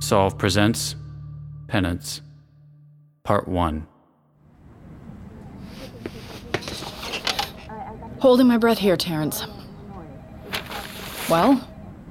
Solve presents Penance, Part 1. Holding my breath here, Terrence. Well?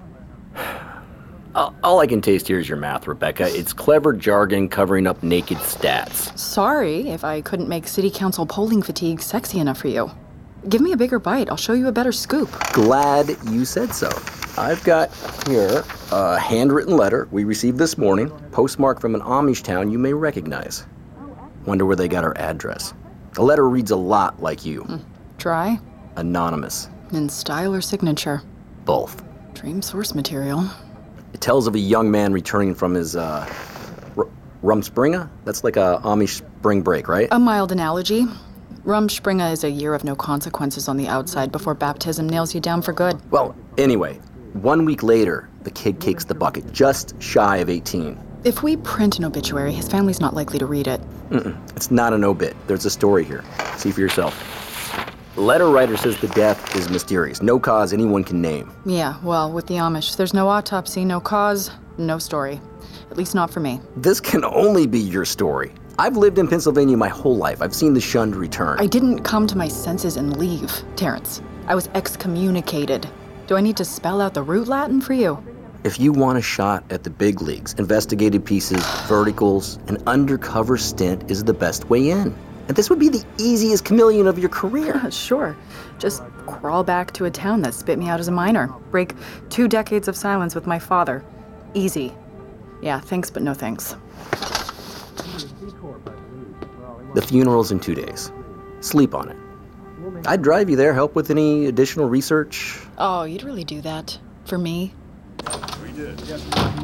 All I can taste here is your math, Rebecca. It's clever jargon covering up naked stats. Sorry if I couldn't make city council polling fatigue sexy enough for you. Give me a bigger bite. I'll show you a better scoop. Glad you said so. I've got here a handwritten letter we received this morning, postmarked from an Amish town you may recognize. Wonder where they got our address. The letter reads a lot like you. Dry? Anonymous. In style or signature? Both. Dream source material. It tells of a young man returning from his, Rumspringa? That's like a Amish spring break, right? A mild analogy. Rumspringa is a year of no consequences on the outside before baptism nails you down for good. Well, anyway, 1 week later, the kid kicks the bucket, just shy of 18. If we print an obituary, his family's not likely to read it. It's not an obit. There's a story here. See for yourself. The letter writer says the death is mysterious. No cause anyone can name. Yeah, well, with the Amish, there's no autopsy, no cause, no story. At least not for me. This can only be your story. I've lived in Pennsylvania my whole life. I've seen the shunned return. I didn't come to my senses and leave, Terrence. I was excommunicated. Do I need to spell out the root Latin for you? If you want a shot at the big leagues, investigative pieces, verticals, an undercover stint is the best way in. And this would be the easiest chameleon of your career. Sure. Just crawl back to a town that spit me out as a minor. Break 2 decades of silence with my father. Easy. Yeah, thanks, but no thanks. The funeral's in 2 days. Sleep on it. I'd drive you there, help with any additional research. Oh, you'd really do that? For me? We did, yes.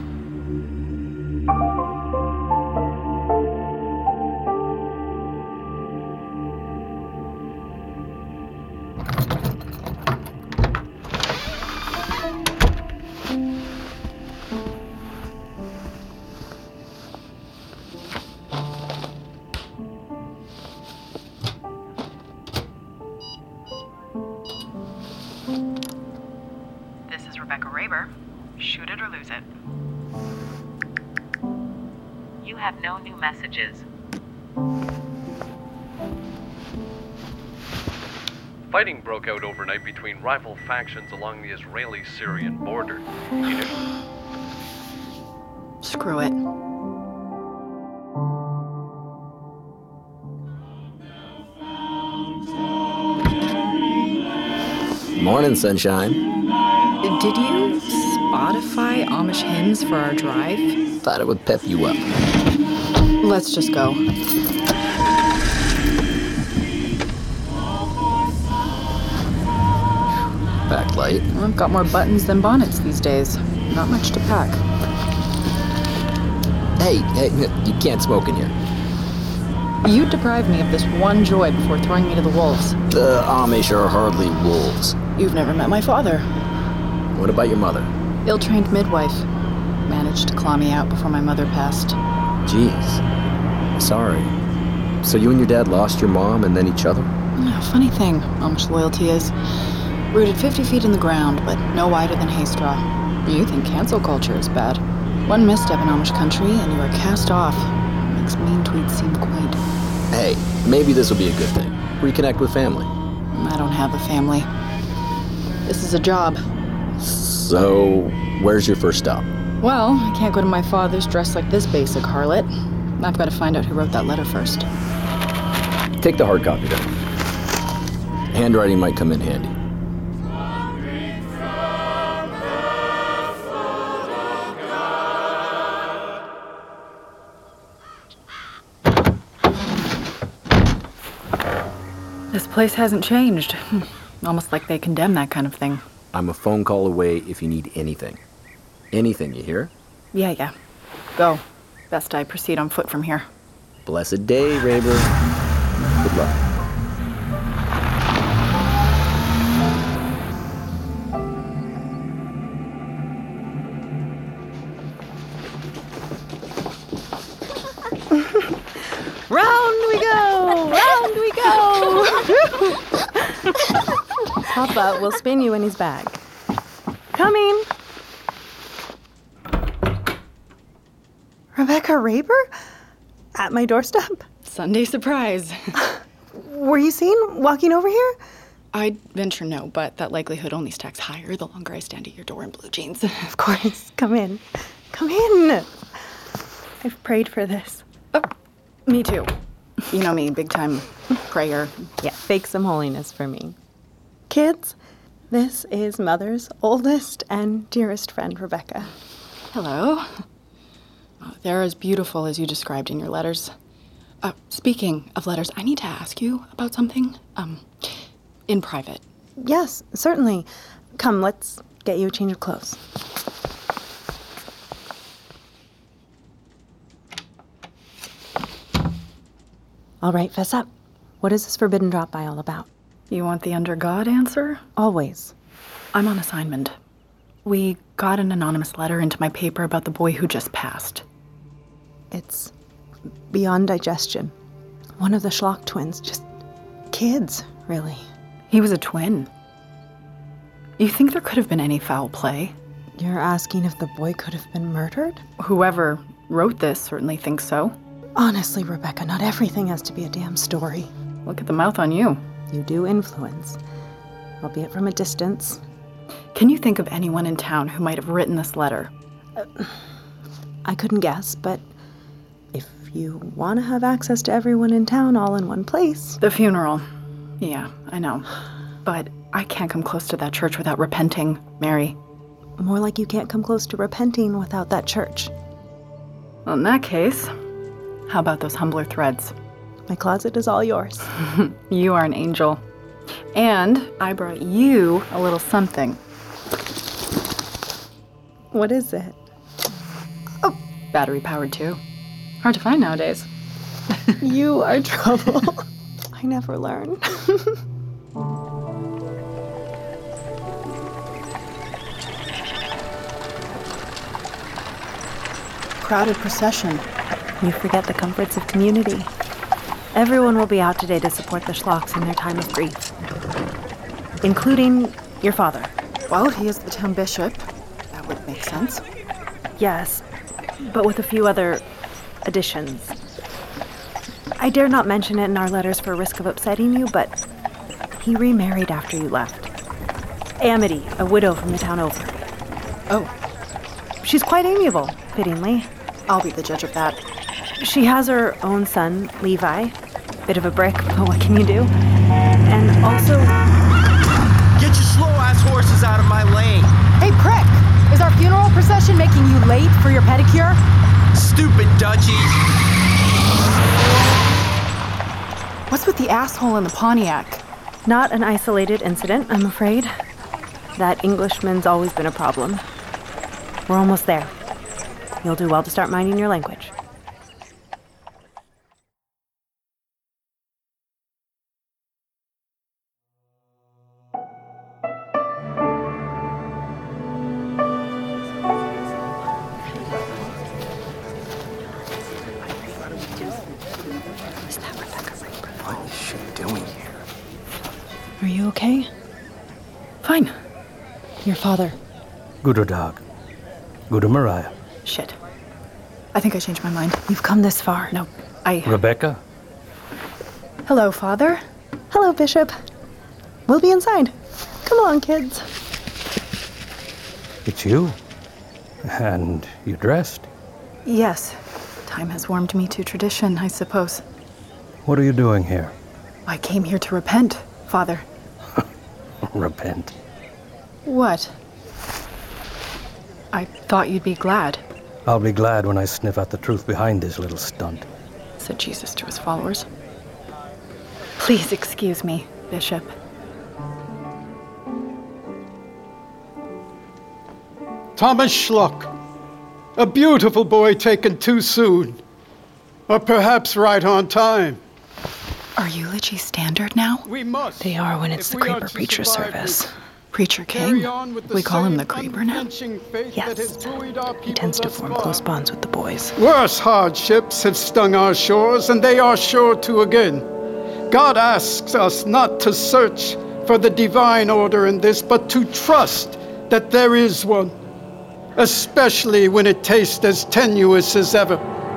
This is Rebecca Raber. Shoot it or lose it. You have no new messages. Fighting broke out overnight between rival factions along the Israeli-Syrian border. You knew? Screw it. Morning, sunshine. Did you Spotify Amish hymns for our drive? Thought it would pep you up. Let's just go. Packed light. I've got more buttons than bonnets these days. Not much to pack. Hey, you can't smoke in here. You deprived me of this one joy before throwing me to the wolves. The Amish are hardly wolves. You've never met my father. What about your mother? Ill-trained midwife. Managed to claw me out before my mother passed. Jeez. Sorry. So you and your dad lost your mom and then each other? Yeah, funny thing, Amish loyalty is. Rooted 50 feet in the ground, but no wider than hay straw. You think cancel culture is bad. One misstep in Amish country and you are cast off. Makes mean tweets seem quaint. Hey, maybe this will be a good thing. Reconnect with family. I don't have a family. This is a job. So, where's your first stop? Well, I can't go to my father's dressed like this basic harlot. I've got to find out who wrote that letter first. Take the hard copy then. Handwriting might come in handy. This place hasn't changed. Almost like they condemn that kind of thing. I'm a phone call away if you need anything. Anything, you hear? Yeah. Go. Best I proceed on foot from here. Blessed day, Raber. Good luck. Round we go! Round we go! Papa will spin you in his bag. Coming! Rebecca Raber? At my doorstep? Sunday surprise. Were you seen walking over here? I'd venture no, but that likelihood only stacks higher the longer I stand at your door in blue jeans. Of course. Come in. Come in. I've prayed for this. Oh, me too. You know me, big time prayer. Yeah, bake some holiness for me. Kids, this is Mother's oldest and dearest friend, Rebecca. Hello. Oh, they're as beautiful as you described in your letters. Speaking of letters, I need to ask you about something. In private. Yes, certainly. Come, let's get you a change of clothes. All right, fess up. What is this forbidden drop-by all about? You want the under God answer? Always. I'm on assignment. We got an anonymous letter into my paper about the boy who just passed. It's beyond digestion. One of the Schlock twins, just kids, really. He was a twin. You think there could have been any foul play? You're asking if the boy could have been murdered? Whoever wrote this certainly thinks so. Honestly, Rebecca, not everything has to be a damn story. Look at the mouth on you. You do influence, albeit from a distance. Can you think of anyone in town who might have written this letter? I couldn't guess, but if you want to have access to everyone in town all in one place... The funeral. Yeah, I know. But I can't come close to that church without repenting, Mary. More like you can't come close to repenting without that church. Well, in that case, how about those humbler threads? My closet is all yours. You are an angel. And I brought you a little something. What is it? Oh, battery powered too. Hard to find nowadays. You are trouble. I never learn. Crowded procession. You forget the comforts of community. Everyone will be out today to support the Schlocks in their time of grief. Including your father. Well, he is the town bishop. That would make sense. Yes, but with a few other additions. I dare not mention it in our letters for risk of upsetting you, but he remarried after you left. Amity, a widow from the town over. Oh. She's quite amiable, fittingly. I'll be the judge of that. She has her own son, Levi. Bit of a brick, but what can you do? And also... Get your slow-ass horses out of my lane! Hey, prick! Is our funeral procession making you late for your pedicure? Stupid Dutchie! What's with the asshole in the Pontiac? Not an isolated incident, I'm afraid. That Englishman's always been a problem. We're almost there. You'll do well to start minding your language. What is she doing here? Are you okay? Fine. Your father. Guten Tag. Guten Mariah. Shit. I think I changed my mind. You've come this far. No, Rebecca? Hello, Father. Hello, Bishop. We'll be inside. Come along, kids. It's you. And you dressed. Yes. Time has warmed me to tradition, I suppose. What are you doing here? I came here to repent, Father. Repent. What? I thought you'd be glad, I'll be glad when I sniff out the truth behind this little stunt. said Jesus to his followers. Please excuse me, Bishop. Thomas Schlock. A beautiful boy taken too soon. Or perhaps right on time. Are eulogy standard now? We must. They are when it's if the we are Creeper to Preacher survive service. this. Preacher Carry King? on with the We call him the same Creeper now? unflinching faith that Yes. has buoyed our He people tends to thus form far. close bonds with the boys. Worse hardships have stung our shores, and they are sure to again. God asks us not to search for the divine order in this, but to trust that there is one. especially when it tastes as tenuous as ever.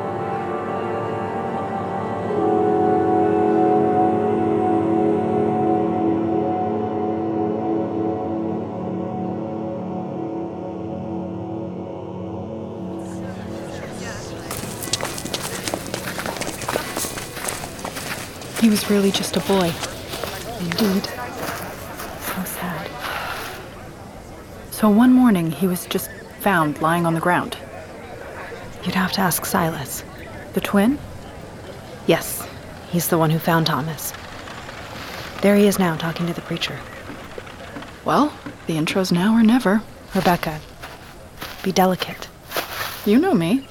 He was really just a boy. Indeed. So sad. So one morning, he was just found lying on the ground. You'd have to ask Silas. The twin? Yes, he's the one who found Thomas. There he is now, talking to the preacher. Well, the intro's now or never. Rebecca, be delicate. You know me.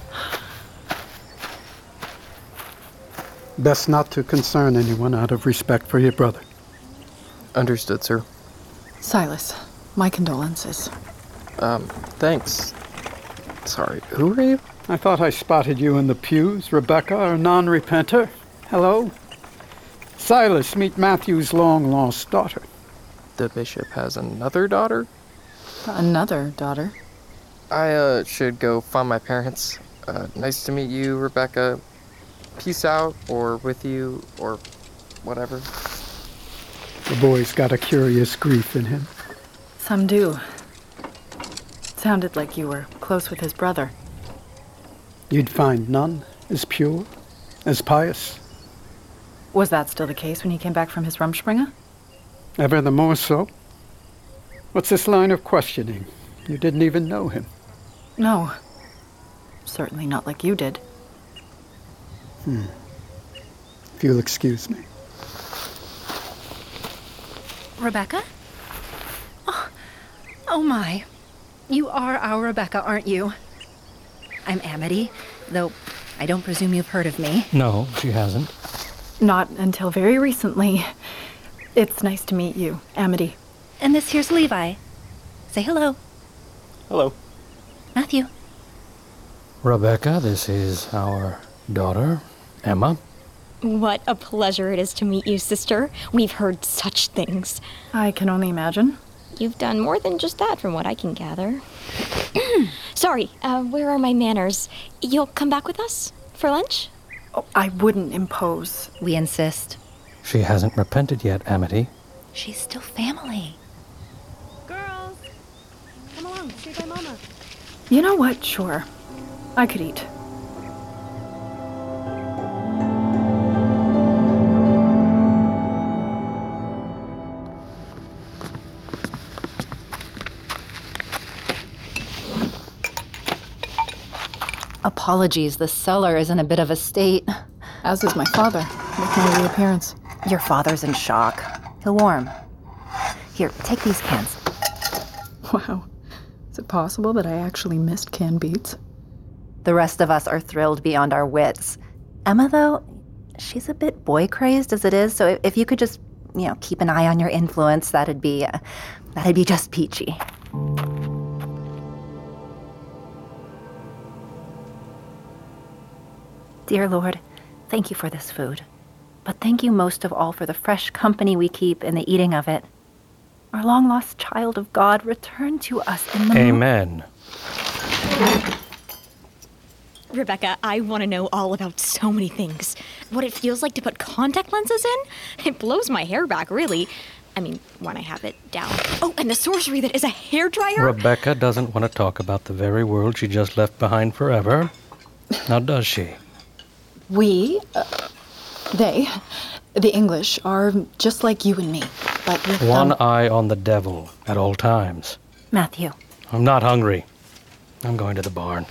Best not to concern anyone out of respect for your brother. Understood, sir. Silas, my condolences. Thanks. Sorry, who are you? I thought I spotted you in the pews, Rebecca, a non-repenter. Hello? Silas, meet Matthew's long-lost daughter. The bishop has another daughter? Another daughter? I, should go find my parents. Nice to meet you, Rebecca. Peace out, or with you, or whatever. The boy's got a curious grief in him. Some do. Sounded like you were close with his brother. You'd find none as pure, as pious. Was that still the case when he came back from his Rumspringa? Ever the more so. What's this line of questioning? You didn't even know him. No. Certainly not like you did. If you'll excuse me. Rebecca? Oh my. You are our Rebecca, aren't you? I'm Amity, though I don't presume you've heard of me. No, she hasn't. Not until very recently. It's nice to meet you, Amity. And this here's Levi. Say hello. Hello. Matthew. Rebecca, this is our daughter, Emma. What a pleasure it is to meet you, sister. We've heard such things. I can only imagine. You've done more than just that, from what I can gather. Sorry, where are my manners? You'll come back with us? For lunch? Oh, I wouldn't impose. We insist. She hasn't repented yet, Amity. She's still family. Girls, come along, stay by Mama. You know what? Sure. I could eat. Apologies, the cellar is in a bit of a state. As is my father, with my reappearance. Your father's in shock. He'll warm. Here, take these cans. Wow. Is it possible that I actually missed canned beets? The rest of us are thrilled beyond our wits. Emma, though, she's a bit boy-crazed as it is, so if you could just, keep an eye on your influence, that'd be just peachy. Dear Lord, thank you for this food. But thank you most of all for the fresh company we keep in the eating of it. Our long-lost child of God, return to us in the... Amen. Rebecca, I want to know all about so many things. What it feels like to put contact lenses in? It blows my hair back, really. I mean, when I have it down. Oh, and the sorcery that is a hairdryer? Rebecca doesn't want to talk about the very world she just left behind forever. Now, does she? We, they, the English, are just like you and me, but with one eye on the devil at all times. Matthew. I'm not hungry. I'm going to the barn.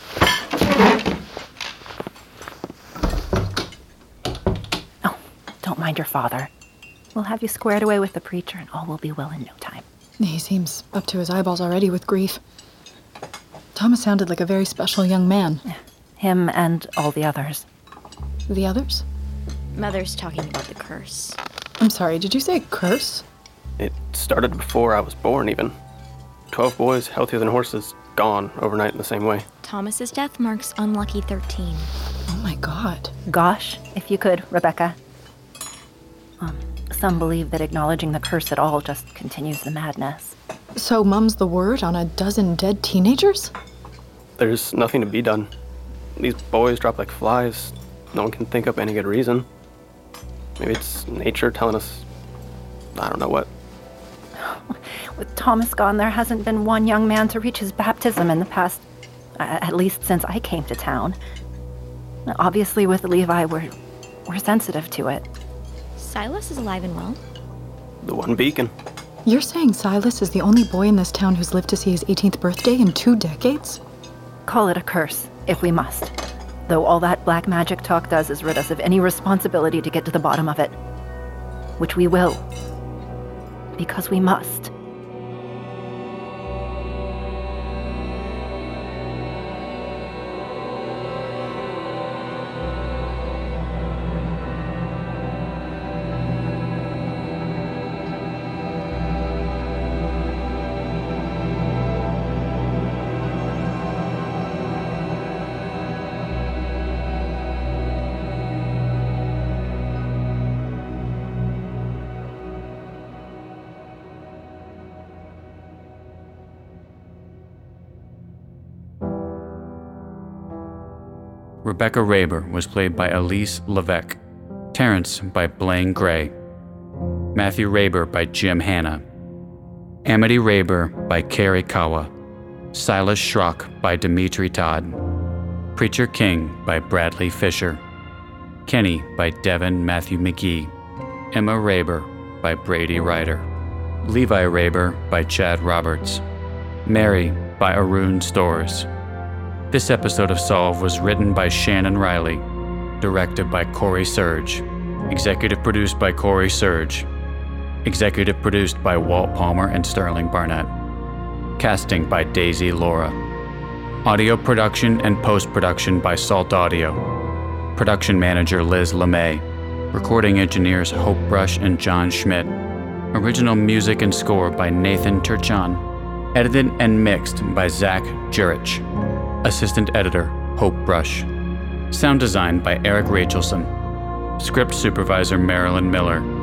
Oh, don't mind your father. We'll have you squared away with the preacher and all will be well in no time. He seems up to his eyeballs already with grief. Thomas sounded like a very special young man. Him and all the others. The others? Mother's talking about the curse. I'm sorry, did you say curse? It started before I was born, even. 12 boys, healthier than horses, gone overnight in the same way. Thomas's death marks unlucky 13. Oh my God. Gosh, if you could, Rebecca. Some believe that acknowledging the curse at all just continues the madness. So Mum's the word on a dozen dead teenagers? There's nothing to be done. These boys drop like flies. No one can think up any good reason. Maybe it's nature telling us, I don't know what. With Thomas gone, there hasn't been one young man to reach his baptism in the past, at least since I came to town. Obviously, with Levi, we're sensitive to it. Silas is alive and well? The one beacon. You're saying Silas is the only boy in this town who's lived to see his 18th birthday in 2 decades? Call it a curse, if we must. Though all that black magic talk does is rid us of any responsibility to get to the bottom of it. Which we will. Because we must. Rebecca Raber was played by Elise Levesque, Terrence by Blaine Gray, Matthew Raber by Jim Hanna, Amity Raber by Carrie Kawa, Silas Schrock by Dimitri Todd, Preacher King by Bradley Fisher, Kenny by Devin Matthew McGee, Emma Raber by Brady Ryder, Levi Raber by Chad Roberts, Mary by Arun Stores. This episode of Solve was written by Shannon Riley, directed by Corey Surge, executive produced by Corey Surge, executive produced by Walt Palmer and Sterling Barnett, casting by Daisy Laura, audio production and post-production by Salt Audio, production manager Liz LeMay, recording engineers Hope Brush and John Schmidt, original music and score by Nathan Turchan, edited and mixed by Zach Jurich. Assistant editor, Hope Brush. Sound design by Eric Rachelson. Script supervisor, Marilyn Miller.